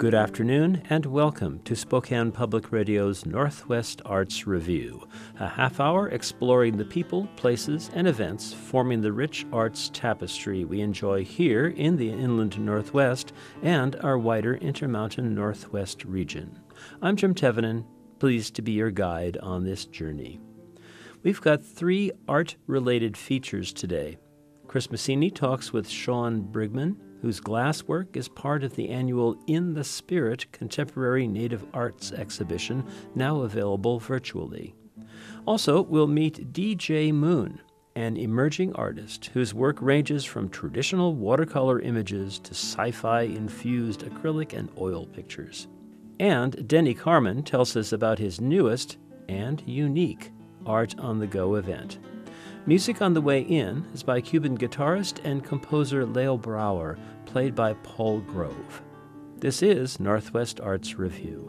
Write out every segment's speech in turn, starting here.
Good afternoon and welcome to Spokane Public Radio's Northwest Arts Review, a half hour exploring the people, places, and events forming the rich arts tapestry we enjoy here in the Inland Northwest and our wider Intermountain Northwest region. I'm Jim Tevenin, pleased to be your guide on this journey. We've got 3 art-related features today. Chris Massini talks with Sean Brigman, whose glasswork is part of the annual In the Spirit Contemporary Native Arts exhibition, now available virtually. Also, we'll meet DJ Moon, an emerging artist whose work ranges from traditional watercolor images to sci-fi infused acrylic and oil pictures. And Denny Carman tells us about his newest and unique Art on the Go event. Music on the Way In is by Cuban guitarist and composer Leo Brouwer, played by Paul Grove. This is Northwest Arts Review.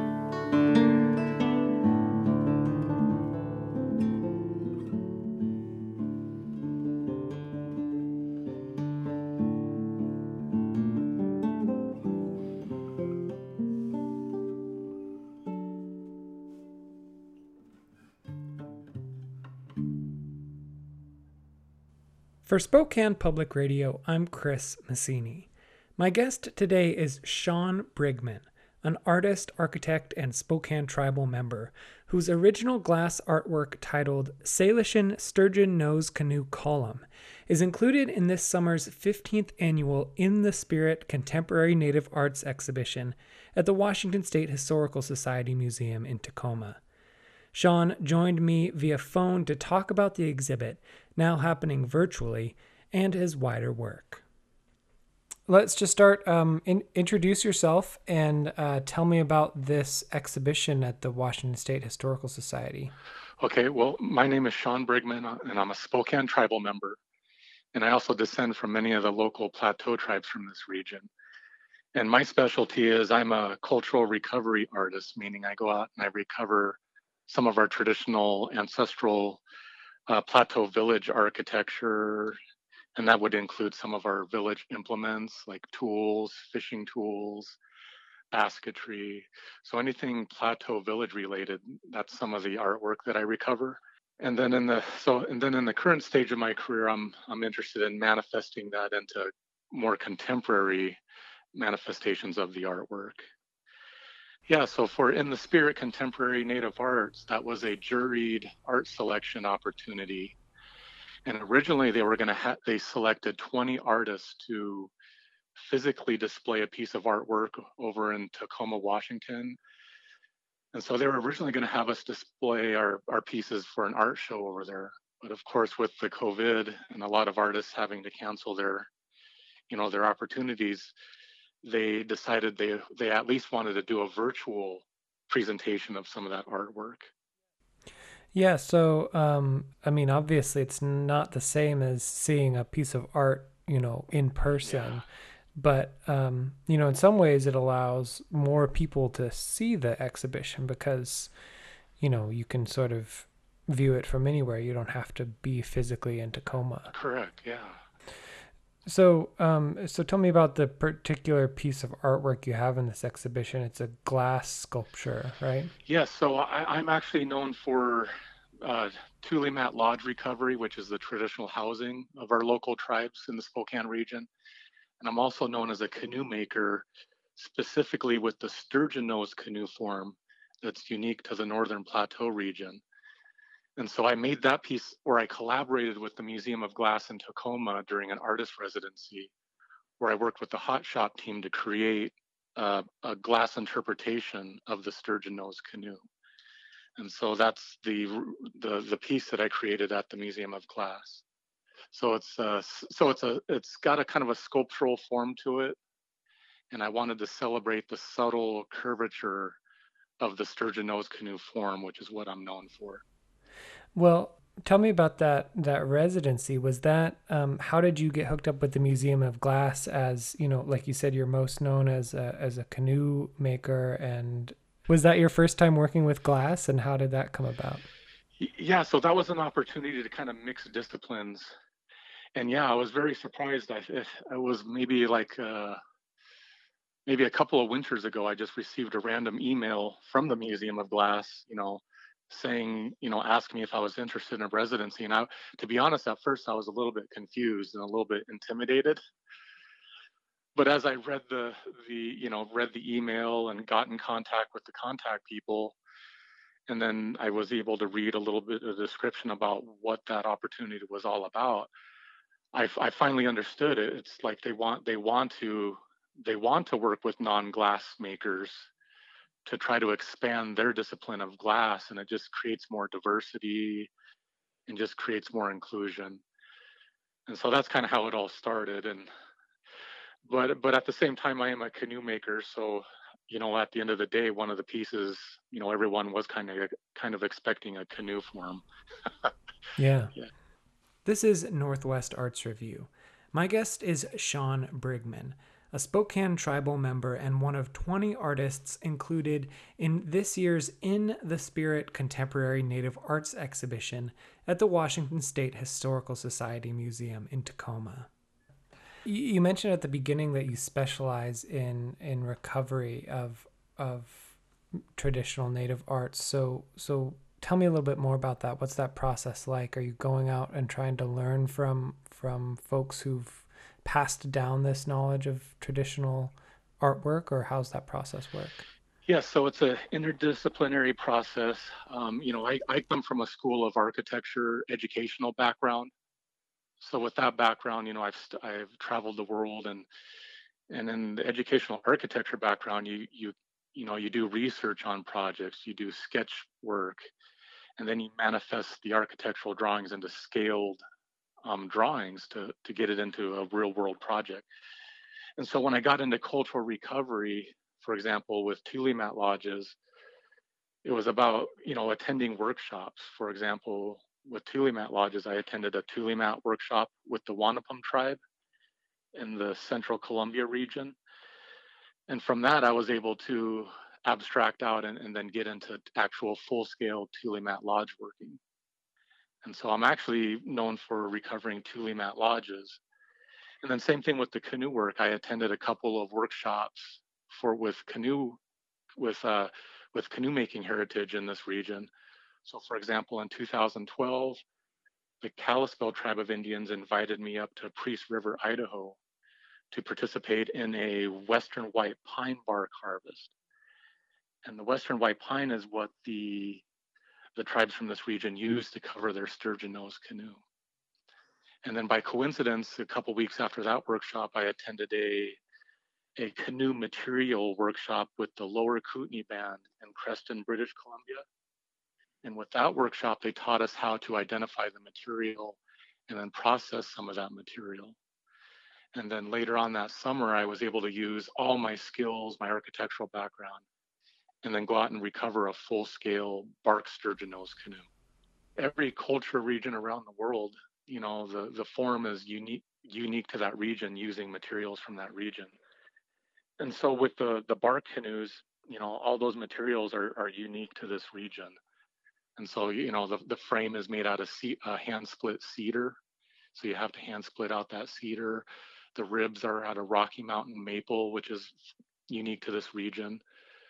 For Spokane Public Radio, I'm Chris Massini. My guest today is Sean Brigman, an artist, architect, and Spokane tribal member, whose original glass artwork titled Salishan Sturgeon Nose Canoe Column is included in this summer's 15th annual In the Spirit Contemporary Native Arts exhibition at the Washington State Historical Society Museum in Tacoma. Sean joined me via phone to talk about the exhibit, now happening virtually, and his wider work. Let's just start. Introduce yourself and tell me about this exhibition at the Washington State Historical Society. Okay, well, my name is Sean Brigman, and I'm a Spokane tribal member. And I also descend from many of the local plateau tribes from this region. And my specialty is I'm a cultural recovery artist, meaning I go out and I recover some of our traditional ancestral plateau village architecture, and that would include some of our village implements like tools, fishing tools, basketry. So anything plateau village related, that's some of the artwork that I recover. And then in the current stage of my career, I'm interested in manifesting that into more contemporary manifestations of the artwork. Yeah, so for In the Spirit Contemporary Native Arts, that was a juried art selection opportunity. And originally they selected 20 artists to physically display a piece of artwork over in Tacoma, Washington. And so they were originally going to have us display our pieces for an art show over there. But of course, with the COVID and a lot of artists having to cancel their opportunities, they decided they at least wanted to do a virtual presentation of some of that artwork. Yeah, so, obviously it's not the same as seeing a piece of art, in person. Yeah. But, in some ways it allows more people to see the exhibition because, you can sort of view it from anywhere. You don't have to be physically in Tacoma. Correct, yeah. So tell me about the particular piece of artwork you have in this exhibition. It's a glass sculpture, right? Yes, so I'm actually known for Tulimat Lodge recovery, which is the traditional housing of our local tribes in the Spokane region. And I'm also known as a canoe maker, specifically with the sturgeon nose canoe form that's unique to the Northern Plateau region. And so I made that piece, or I collaborated with the Museum of Glass in Tacoma during an artist residency, where I worked with the Hot Shop team to create a glass interpretation of the sturgeon nose canoe. And so that's the piece that I created at the Museum of Glass. So it's got a kind of a sculptural form to it, and I wanted to celebrate the subtle curvature of the sturgeon nose canoe form, which is what I'm known for. Well, tell me about that residency. Was that, how did you get hooked up with the Museum of Glass as, like you said, you're most known as a canoe maker, and was that your first time working with glass, and how did that come about? Yeah, so that was an opportunity to kind of mix disciplines. And yeah, I was very surprised. I was maybe like maybe a couple of winters ago, I just received a random email from the Museum of Glass, saying, asking me if I was interested in a residency. And to be honest, at first I was a little bit confused and a little bit intimidated. But as I read read the email and got in contact with the contact people, and then I was able to read a little bit of description about what that opportunity was all about. I finally understood it. It's like they want to work with non-glass makers to try to expand their discipline of glass, and it just creates more diversity and just creates more inclusion. And so that's kind of how it all started. But at the same time, I am a canoe maker, so at the end of the day, one of the pieces, everyone was kind of expecting a canoe form. Yeah. This is Northwest Arts Review. My guest is Sean Brigman, a Spokane tribal member and one of 20 artists included in this year's In the Spirit Contemporary Native Arts exhibition at the Washington State Historical Society Museum in Tacoma. You mentioned at the beginning that you specialize in recovery of traditional Native arts. So tell me a little bit more about that. What's that process like? Are you going out and trying to learn from folks who've passed down this knowledge of traditional artwork, or how's that process work? Yeah, so it's an interdisciplinary process. I come from a school of architecture educational background. So with that background, I've traveled the world, and in the educational architecture background, you do research on projects, you do sketch work, and then you manifest the architectural drawings into scaled drawings to get it into a real world project. And so when I got into cultural recovery, for example, with tule mat lodges, it was about attending workshops. For example, with tule mat lodges, I attended a tule mat workshop with the Wanapum tribe in the Central Columbia region. And from that, I was able to abstract out and then get into actual full-scale tule mat lodge working. And so I'm actually known for recovering tule mat lodges. And then same thing with the canoe work. I attended a couple of workshops with canoe making heritage in this region. So for example, in 2012, the Kalispel tribe of Indians invited me up to Priest River, Idaho, to participate in a Western white pine bark harvest. And the Western white pine is what the tribes from this region use to cover their sturgeon nose canoe. And then by coincidence, a couple weeks after that workshop, I attended a canoe material workshop with the Lower Kootenai Band in Creston, British Columbia. And with that workshop, they taught us how to identify the material and then process some of that material. And then later on that summer, I was able to use all my skills, my architectural background, and then go out and recover a full-scale bark sturgeon nose canoe. Every culture region around the world, the form is unique to that region, using materials from that region. And so with the bark canoes, all those materials are unique to this region. And so, the frame is made out of hand split cedar. So you have to hand split out that cedar. The ribs are out of Rocky Mountain maple, which is unique to this region.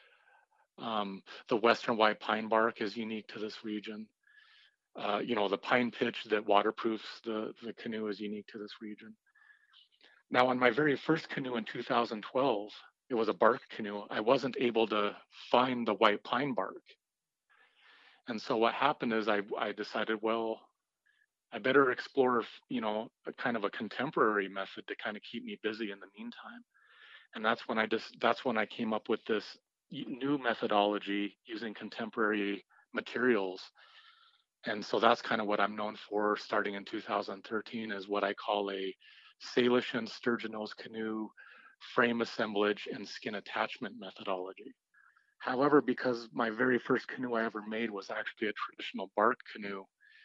The Western white pine bark is unique to this region. The pine pitch that waterproofs the canoe is unique to this region. Now, on my very first canoe in 2012, it was a bark canoe. I wasn't able to find the white pine bark. And so what happened is I decided, well, I better explore, a kind of a contemporary method to kind of keep me busy in the meantime. And that's when I came up with this new methodology using contemporary materials. And so that's kind of what I'm known for starting in 2013, is what I call a Salish sturgeon nose canoe frame assemblage and skin attachment methodology. However, because my very first canoe I ever made was actually a traditional bark canoe,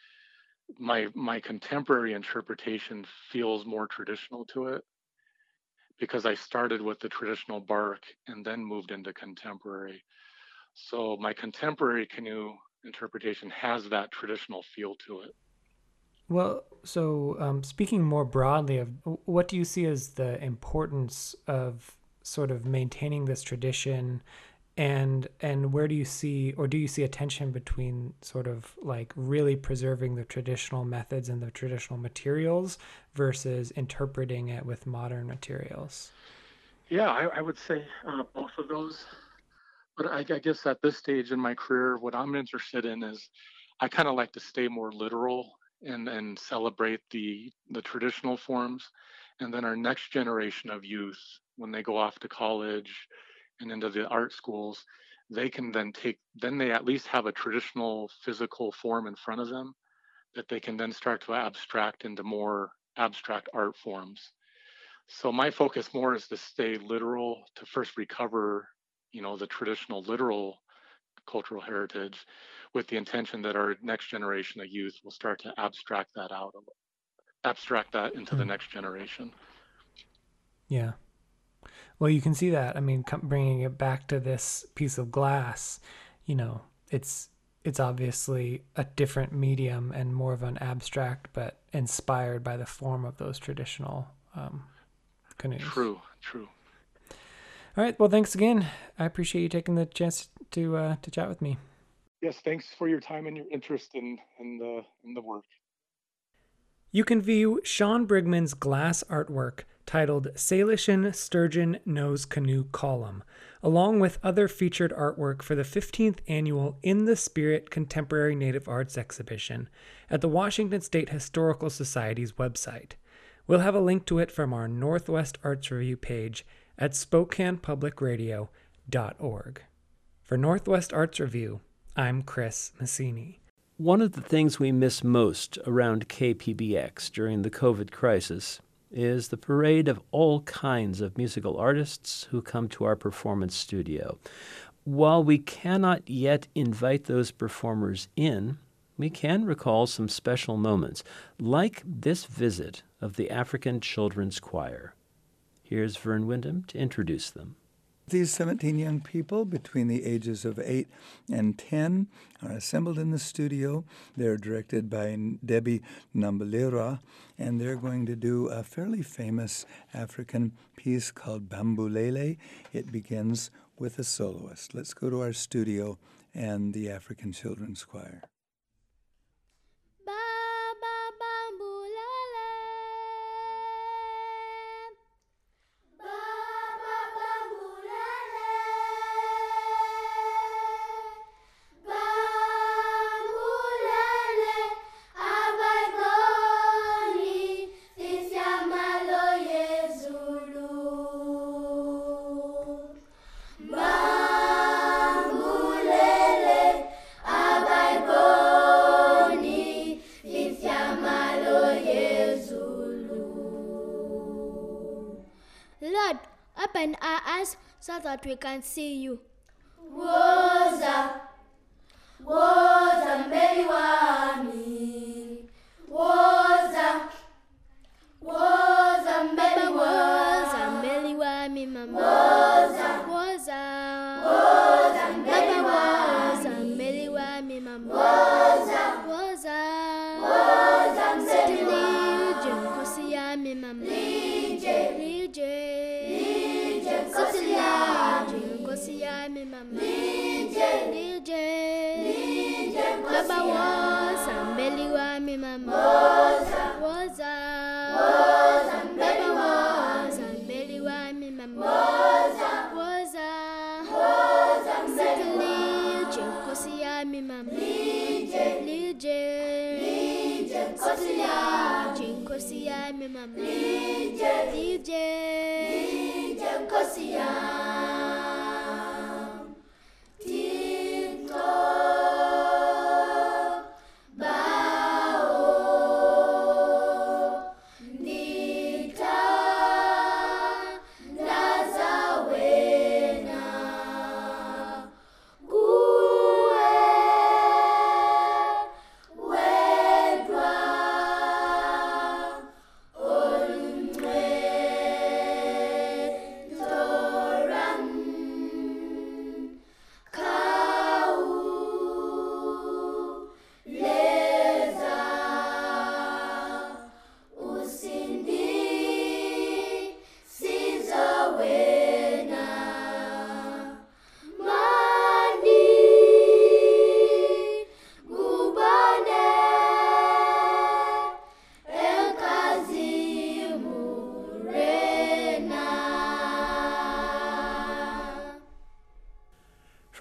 my contemporary interpretation feels more traditional to it, because I started with the traditional bark and then moved into contemporary. So my contemporary canoe interpretation has that traditional feel to it. Well, so speaking more broadly of what do you see as the importance of sort of maintaining this tradition, and where do you see, or do you see a tension between sort of like really preserving the traditional methods and the traditional materials versus interpreting it with modern materials? Yeah, I would say both of those. But I guess at this stage in my career, what I'm interested in is I kind of like to stay more literal and celebrate the traditional forms. And then our next generation of youth, when they go off to college and into the art schools, they can then they at least have a traditional physical form in front of them that they can then start to abstract into more abstract art forms. So my focus more is to stay literal, to first recover, the traditional literal cultural heritage, with the intention that our next generation of youth will start to abstract that into the next generation. Yeah. Well, you can see that. I mean, bringing it back to this piece of glass, it's obviously a different medium and more of an abstract, but inspired by the form of those traditional canoes. True. All right. Well, thanks again. I appreciate you taking the chance to chat with me. Yes, thanks for your time and your interest in the work. You can view Sean Brigman's glass artwork titled Salishan Sturgeon Nose Canoe Column, along with other featured artwork for the 15th annual In the Spirit Contemporary Native Arts Exhibition at the Washington State Historical Society's website. We'll have a link to it from our Northwest Arts Review page at SpokanePublicRadio.org. For Northwest Arts Review, I'm Chris Massini. One of the things we miss most around KPBX during the COVID crisis is the parade of all kinds of musical artists who come to our performance studio. While we cannot yet invite those performers in, we can recall some special moments, like this visit of the African Children's Choir. Here's Vern Wyndham to introduce them. These 17 young people between the ages of 8 and 10 are assembled in the studio. They're directed by Debbie Nambalera, and they're going to do a fairly famous African piece called Bambulele. It begins with a soloist. Let's go to our studio and the African Children's Choir. Open our eyes so that we can see you. Woza, woza mbeli wami. Woza, woza mbeli wami. Woza mbeli wami mama. Woza, woza, woza mbeli wami. Woza mbeli wami mama. Woza, woza, woza mbeli wami. Lije nkosi yami mama. Lije, lije. Nkosi yami, nkosi yami mama. Lije, lije, baba woza mbeli wami mama. Woza, woza, mbeli baba woza mbeli wami mama. Woza, mbeli lije nkosi yami mama. Lije, nkosi yami, nkosi yami mama. Lije, nkosi yami.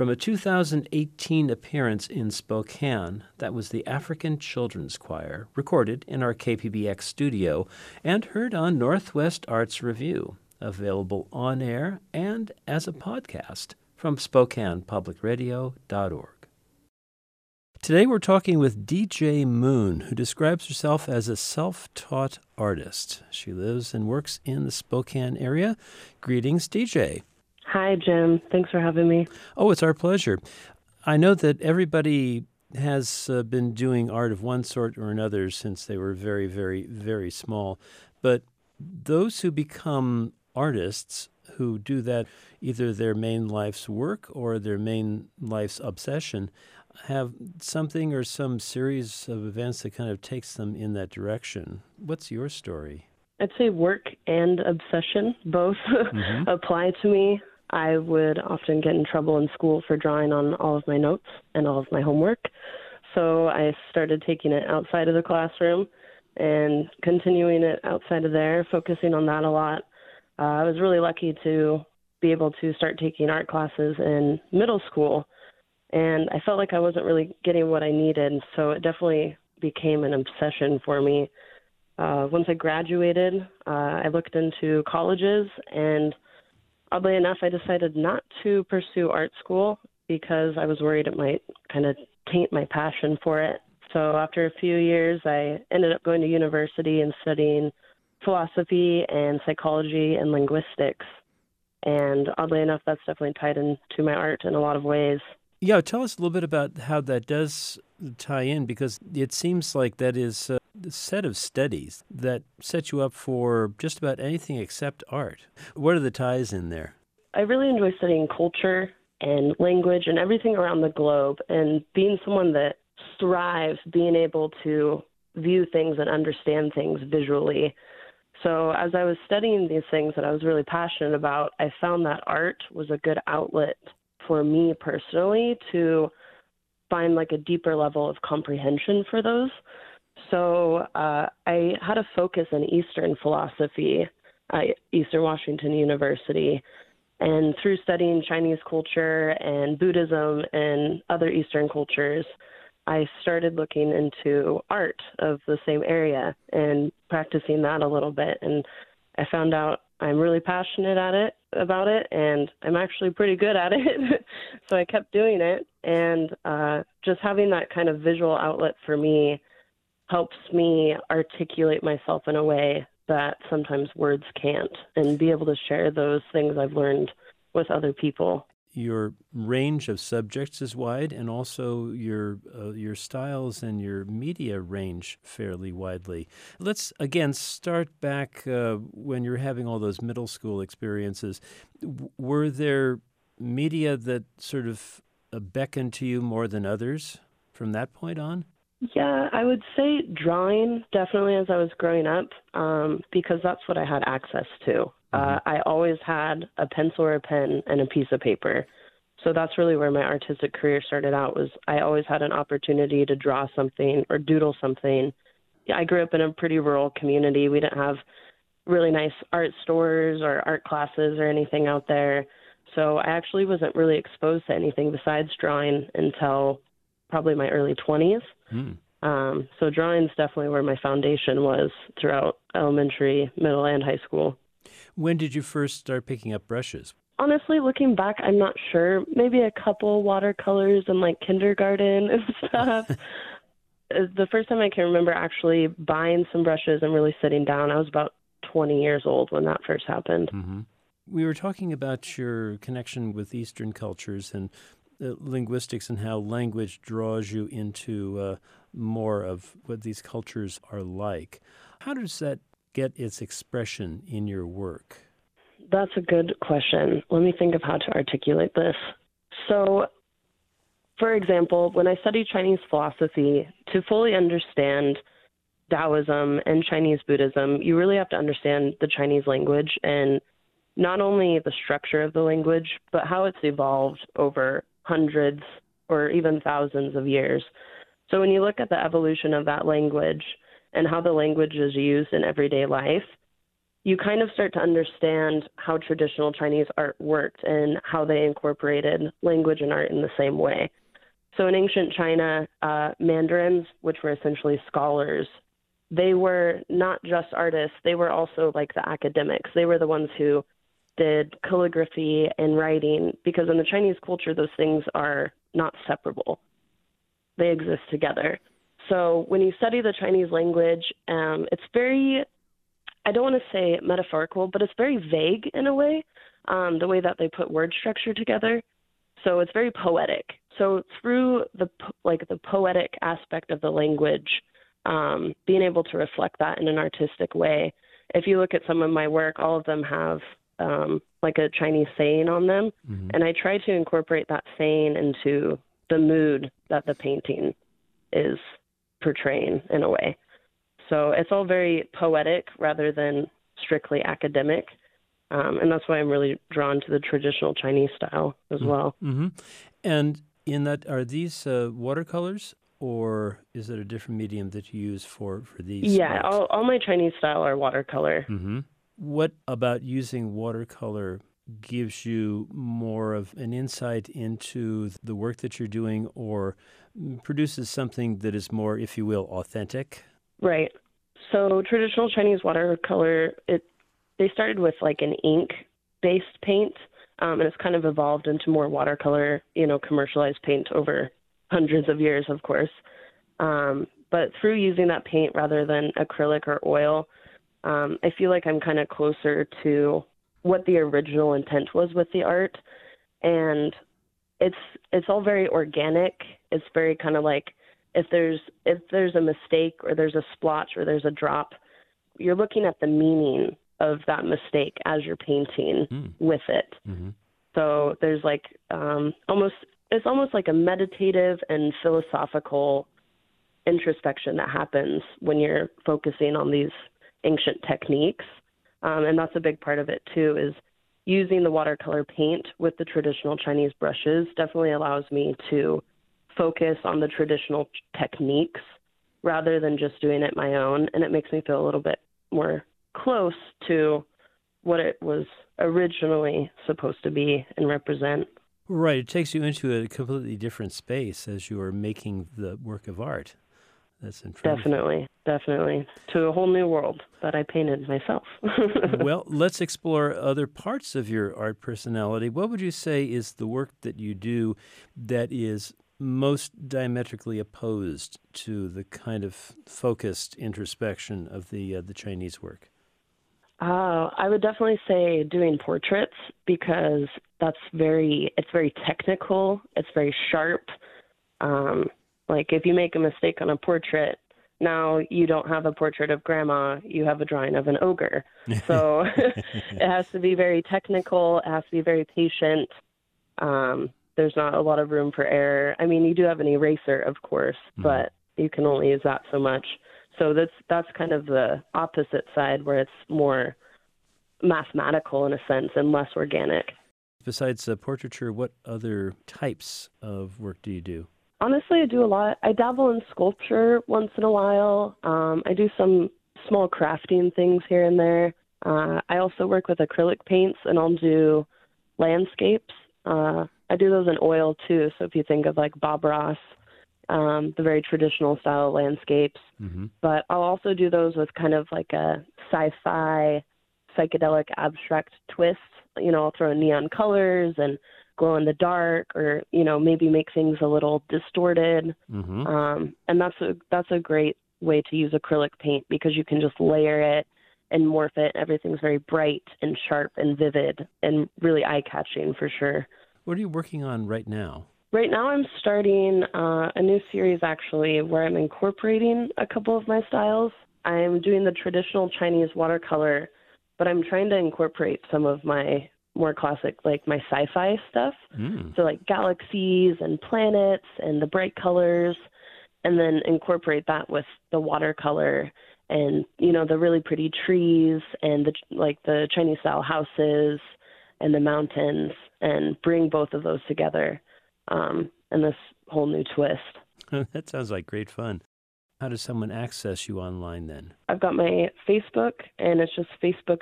From a 2018 appearance in Spokane, that was the African Children's Choir, recorded in our KPBX studio and heard on Northwest Arts Review, available on air and as a podcast from SpokanePublicRadio.org. Today we're talking with DJ Moon, who describes herself as a self-taught artist. She lives and works in the Spokane area. Greetings, DJ. Hi, Jim. Thanks for having me. Oh, it's our pleasure. I know that everybody has been doing art of one sort or another since they were very, very, very small. But those who become artists, who do that either their main life's work or their main life's obsession, have something or some series of events that kind of takes them in that direction. What's your story? I'd say work and obsession both apply to me. I would often get in trouble in school for drawing on all of my notes and all of my homework. So I started taking it outside of the classroom and continuing it outside of there, focusing on that a lot. I was really lucky to be able to start taking art classes in middle school, and I felt like I wasn't really getting what I needed, so it definitely became an obsession for me. Once I graduated, I looked into colleges, and oddly enough, I decided not to pursue art school because I was worried it might kind of taint my passion for it. So after a few years, I ended up going to university and studying philosophy and psychology and linguistics. And oddly enough, that's definitely tied into my art in a lot of ways. Yeah, tell us a little bit about how that does tie in, because it seems like that is a set of studies that set you up for just about anything except art. What are the ties in there? I really enjoy studying culture and language and everything around the globe, and being someone that strives being able to view things and understand things visually. So as I was studying these things that I was really passionate about, I found that art was a good outlet for me personally to find like a deeper level of comprehension for those. So I had a focus in Eastern philosophy at Eastern Washington University. And through studying Chinese culture and Buddhism and other Eastern cultures, I started looking into art of the same area and practicing that a little bit. And I found out I'm really passionate about it, and I'm actually pretty good at it. So I kept doing it. And just having that kind of visual outlet for me helps me articulate myself in a way that sometimes words can't, and be able to share those things I've learned with other people. Your range of subjects is wide, and also your styles and your media range fairly widely. Let's, again, start back when you're having all those middle school experiences. Were there media that sort of beckoned to you more than others from that point on? Yeah, I would say drawing, definitely, as I was growing up, because that's what I had access to. I always had a pencil or a pen and a piece of paper. So that's really where my artistic career started out, was I always had an opportunity to draw something or doodle something. I grew up in a pretty rural community. We didn't have really nice art stores or art classes or anything out there. So I actually wasn't really exposed to anything besides drawing until probably my early 20s. So drawing's definitely where my foundation was throughout elementary, middle, and high school. When did you first start picking up brushes? Honestly, looking back, I'm not sure. Maybe a couple watercolors in like kindergarten and stuff. The first time I can remember actually buying some brushes and really sitting down, I was about 20 years old when that first happened. We were talking about your connection with Eastern cultures and linguistics, and how language draws you into more of what these cultures are like. How does that get its expression in your work? That's a good question. Let me think of how to articulate this. So, for example, when I studied Chinese philosophy, to fully understand Taoism and Chinese Buddhism, you really have to understand the Chinese language, and not only the structure of the language, but how it's evolved over hundreds or even thousands of years. So when you look at the evolution of that language and how the language is used in everyday life, you kind of start to understand how traditional Chinese art worked and how they incorporated language and art in the same way. So in ancient China, mandarins, which were essentially scholars, they were not just artists, they were also like the academics. They were the ones who did calligraphy and writing, because in the Chinese culture, those things are not separable. They exist together. So when you study the Chinese language, it's very, I don't want to say metaphorical, but it's very vague in a way, the way that they put word structure together. So it's very poetic. So through the poetic aspect of the language, being able to reflect that in an artistic way. If you look at some of my work, all of them have like a Chinese saying on them, and I try to incorporate that saying into the mood that the painting is portraying in a way. So it's all very poetic rather than strictly academic. And that's why I'm really drawn to the traditional Chinese style as well. Mm-hmm. And in that, are these watercolors, or is it a different medium that you use for these? Yeah, all my Chinese style are watercolor. Mm-hmm. What about using watercolor gives you more of an insight into the work that you're doing, or produces something that is more, if you will, authentic? Right. So traditional Chinese watercolor, they started with like an ink-based paint, and it's kind of evolved into more watercolor, commercialized paint over hundreds of years, of course. But through using that paint rather than acrylic or oil, I feel like I'm kind of closer to what the original intent was with the art. And it's all very organic. It's very kind of like if there's a mistake or there's a splotch or there's a drop, you're looking at the meaning of that mistake as you're painting with it. Mm-hmm. So there's like it's almost like a meditative and philosophical introspection that happens when you're focusing on these ancient techniques. And that's a big part of it too, is using the watercolor paint with the traditional Chinese brushes definitely allows me to focus on the traditional techniques rather than just doing it my own. And it makes me feel a little bit more close to what it was originally supposed to be and represent. Right. It takes you into a completely different space as you are making the work of art. That's in front Definitely. To a whole new world that I painted myself. Well, let's explore other parts of your art personality. What would you say is the work that you do that is most diametrically opposed to the kind of focused introspection of the Chinese work? I would definitely say doing portraits, because it's very technical. It's very sharp. Like if you make a mistake on a portrait, now you don't have a portrait of grandma, you have a drawing of an ogre. So it has to be very technical. It has to be very patient. There's not a lot of room for error. I mean, you do have an eraser, of course, but you can only use that so much. So that's kind of the opposite side, where it's more mathematical in a sense and less organic. Besides portraiture, what other types of work do you do? Honestly, I do a lot. I dabble in sculpture once in a while. I do some small crafting things here and there. I also work with acrylic paints, and I'll do landscapes. I do those in oil too. So if you think of like Bob Ross, the very traditional style landscapes. Mm-hmm. But I'll also do those with kind of like a sci-fi, psychedelic, abstract twist. I'll throw in neon colors and glow in the dark, or maybe make things a little distorted. Mm-hmm. And that's a great way to use acrylic paint, because you can just layer it and morph it. Everything's very bright and sharp and vivid and really eye-catching for sure. What are you working on right now? Right now I'm starting a new series, actually, where I'm incorporating a couple of my styles. I'm doing the traditional Chinese watercolor, but I'm trying to incorporate some of my more classic, like my sci-fi stuff. So like galaxies and planets and the bright colors, and then incorporate that with the watercolor and, the really pretty trees and the Chinese style houses and the mountains, and bring both of those together. And this whole new twist. That sounds like great fun. How does someone access you online then? I've got my Facebook, and it's just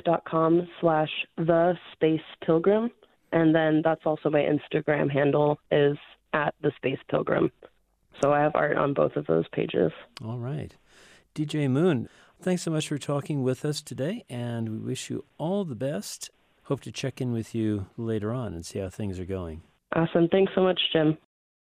facebook.com/thespacepilgrim. And then that's also my Instagram handle is @thespacepilgrim. So I have art on both of those pages. All right. DJ Moon, thanks so much for talking with us today, and we wish you all the best. Hope to check in with you later on and see how things are going. Awesome. Thanks so much, Jim.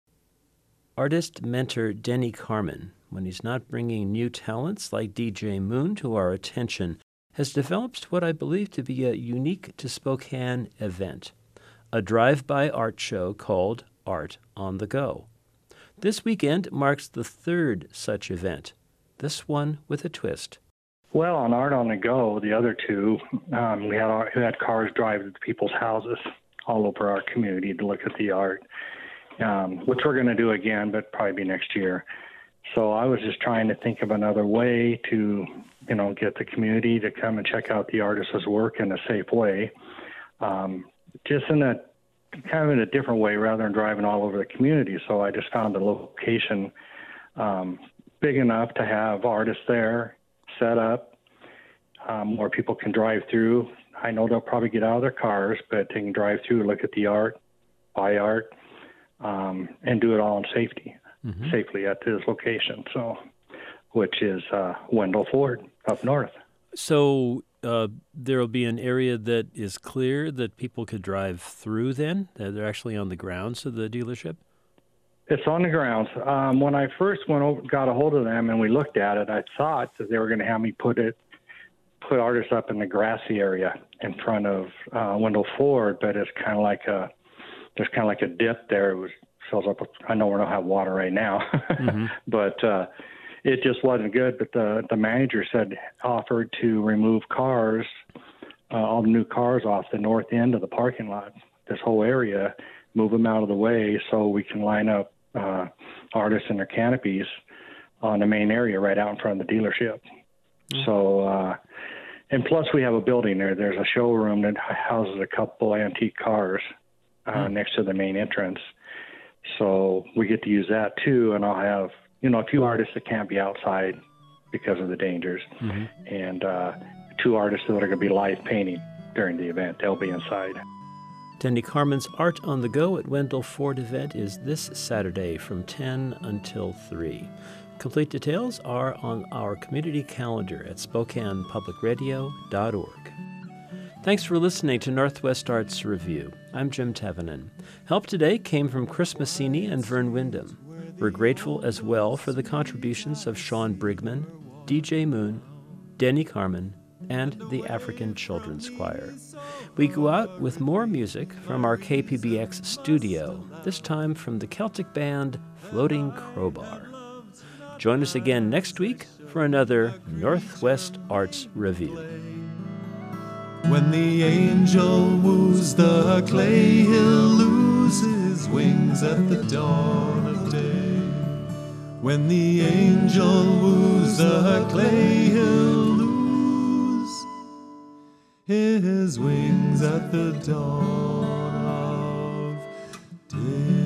Artist mentor Denny Carman, when he's not bringing new talents like DJ Moon to our attention, has developed what I believe to be a unique to Spokane event, a drive-by art show called Art on the Go. This weekend marks the third such event, this one with a twist. Well, on Art on the Go, the other two, we had cars drive to people's houses all over our community to look at the art, which we're going to do again, but probably be next year. So I was just trying to think of another way to, get the community to come and check out the artist's work in a safe way, just in a kind of in a different way rather than driving all over the community. So I just found a location big enough to have artists there set up, where people can drive through. I know they'll probably get out of their cars, but they can drive through, look at the art, buy art, and do it all in safely at this location. So, which is Wendell Ford up north. So there will be an area that is clear that people could drive through then? They're actually on the grounds of the dealership? It's on the grounds. When I first got a hold of them and we looked at it, I thought that they were going to have me put artists up in the grassy area in front of Wendell Ford, but it's kind of like there's kind of like a dip there. It fills up. I know we don't have water right now, but it just wasn't good. But the manager offered to remove cars, all the new cars off the north end of the parking lot, this whole area, move them out of the way so we can line up artists in their canopies on the main area right out in front of the dealership. So, and plus we have a building there. There's a showroom that houses a couple antique cars next to the main entrance. So we get to use that too. And I'll have, a few artists that can't be outside because of the dangers, and 2 artists that are going to be live painting during the event. They'll be inside. Denny Carman's Art on the Go at Wendell Ford event is this Saturday from 10 until 3. Complete details are on our community calendar at SpokanePublicRadio.org. Thanks for listening to Northwest Arts Review. I'm Jim Tevenin. Help today came from Chris Massini and Vern Wyndham. We're grateful as well for the contributions of Sean Brigman, DJ Moon, Denny Carman, and the African Children's Choir. We go out with more music from our KPBX studio, this time from the Celtic band Floating Crowbar. Join us again next week for another Northwest Arts Review. When the angel woos the clay, he'll lose his wings at the dawn of day. When the angel woos the clay, he'll lose his wings at the dawn of day.